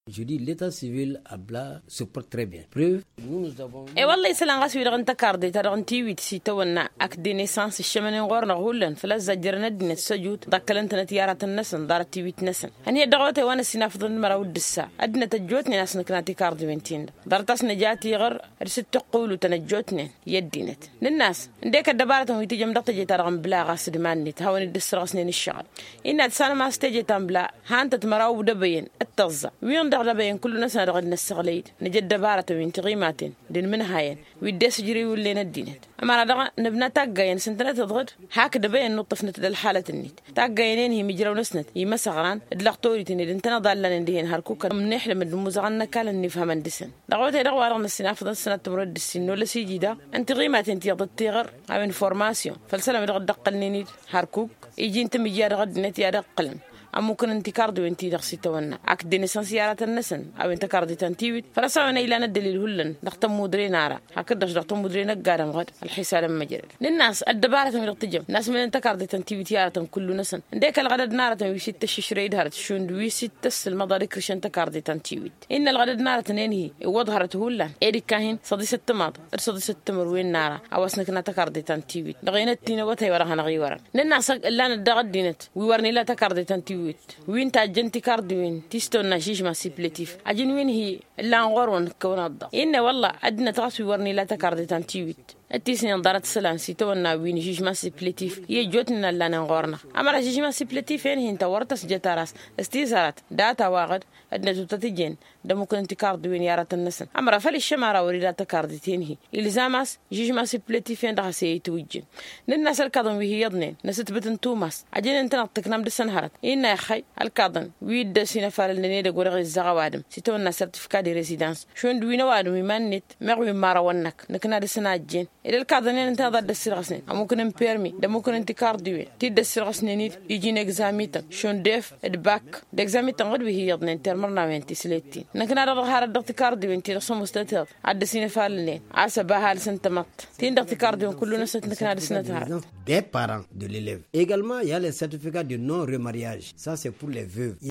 Je dis l'état civil à Bla se porte très bien. Preuve, nous avons... والله يسلان غاسوي لغن تكاردي ترغن تيويت سيتونا أكدي نيسانس الشمن غورنا غولن فلا زجرنا دين السجود ضكلنت نتيارة النسن دارت تيويت نسن هني دغوتي وانا سينافض المراود السا أدنى تجوتني ناس نكنا تكاردي بنتين دارتاس نجاتي غر رست تقولوا تنجوتني يدينت للناس نديك الدبارة ويتي جم دقت جيت رغم بلا غاس دماني تهوني الدسر غسنين الشغل إن أتسانا ما استجي تنبلا هانت تمراو دبين التغزة وين دغ دبين كل ناس رغد نسغليد نجد دبارة وين تغيمات دين من هاين ويدس جري ولينا الدينت أما رضا نبنا تاجين سنتنا تضغط هاك دبين نطفنت الحالة النت تاجينين هي مجرى ونسنت هي مسغران دلقتوري تني انتنا ضلنا ندهن هركوك من نحلم المزغنا كان نفهم الدسن دغوتي دغوا رغم السنة فضل سنة تمرد السن ولا سيجي ده انت غيمات انت يضد تيغر او انفورماسيون فالسلام دغ دقلني هركوك يجي انت مجيار غد نت يا دقلن ممكن انت كاردو انت دغسي تونا اكدي نسان سيارات النسن او انت كاردي تنتيويت فرسونا الى الدليل هلن نختم مدري نارا هكذا نختم مدري نقارم غد الحساب مجرد للناس الدبارة من التجم ناس من انت كاردي تنتيويت يارتم كل نسن ديك الغدد نارة ويسيت الششريد هرت شون ويسيت المضارك رشن تكاردي تنتيويت ان الغدد نارة نينهي وظهرت هلن ايدي كاهن صديس التماض صديس التمر وين نارا اوسنا كنا تكاردي تنتيويت لغينتينا وتي وراها نغيورا للناس اللي ندغدينت ويورني لا تكاردي تنتيويت وين تاجنتي كاردوين تيستونا شيش ما سيبليتيف اجن وين هي لا نغورون كوناض ان والله ادنا تغسوي ورني لا تكاردي تنتيويت التيسين نظرت سلان سيتونا وين شيش ما سيبليتيف يجوتنا لا نغورنا اما شيش ما سيبليتيف يعني انت ورتس جتارس استيزارات داتا واغد ادنا تتجين ده ممكن انت كاردوين يارات النسن اما فلي الشماره وريدا تكاردي تنهي الزاماس جيش ما سيبليتيف عندها سيتوجين للناس الكاظم وهي يضنين ناس تبتن توماس اجن انت نطقنا بدسن هرت ان يا خي الكاظم ويد سينا فالني ده غورغ الزغوادم سيتونا سيرتيفيكات دي ريزيدانس شون دوينا وادم يمنت مغوي ماراونك نكنا دسناجين إذا الكاظم انت هذا الدسرغسن ممكن امبيرمي ده ممكن انت كاردوين تدسرغسن يجي اكزاميتا شون ديف الباك دكزاميتا غد وهي يضنين ترمرنا وانت سليتين نكنا رغار الدكتيكاردي وانتي رسم مستتر عد سنة فالنين عسى بها لسنتمت تين دكتيكاردي وكل ناس نكنا لسنتها des parents de l'élève. Également, il y a les certificats de non-remariage. Ça, c'est pour les veuves.